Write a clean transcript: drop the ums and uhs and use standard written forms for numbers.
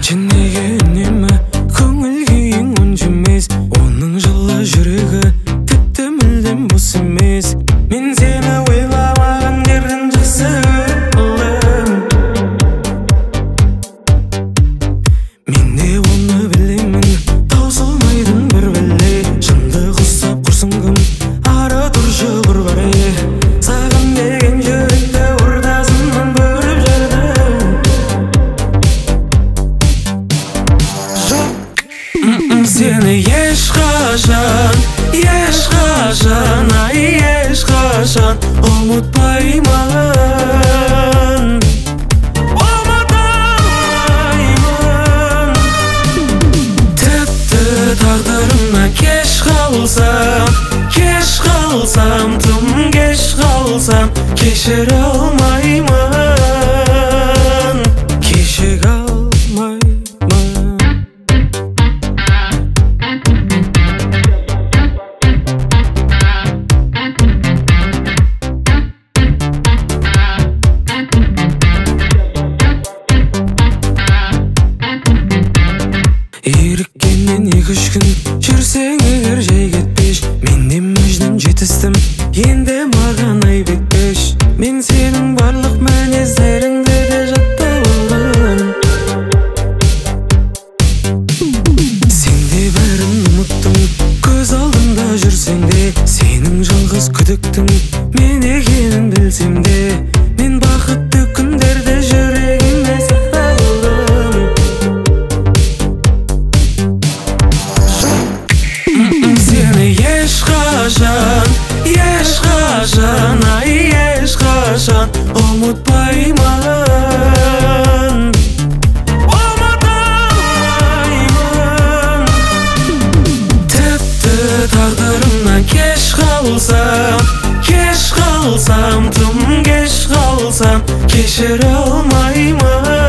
Айтшы неге үнемі көңіл күйің үнжімес, оның жылы жүрегі тіпті мүлдем бос емес. Мен сені ойламаған жерден жақсы көрдім, мен де оны білемін. Таусылмайтын бір бәле, шындық ұстап құрсын кім, ары тұршы бір баре. Саған деген жүректі ортасынан бөліп жырдым. Жоқ, сені ешқашан, ай ешқашан ұмытпаймын. Тіпті тағдырыма кеш қалсам, тым кеш қалсам, кешіре алмаймын, кешіре алмаймын. Еріккеннен 2-3 күн жүрсең егер жай кетпеш, мен де мәжнүн жетістім, енді маған ай бекпеш. Мен сенің барлық мінездеріңді де жаттап алдым, сен де бәрін ұмыттың. Көз алдымда жүрсең де, сенің жалғыз күдіктің мен екенін білсем де, мен бақытты күндерді жүрегіме сақтап алдым. Сені ешқашан, ай ешқашан ұмытпаймын. Тіпті тағдырымнан кеш қалсам, тым кеш қалсам, кешіре алмаймын.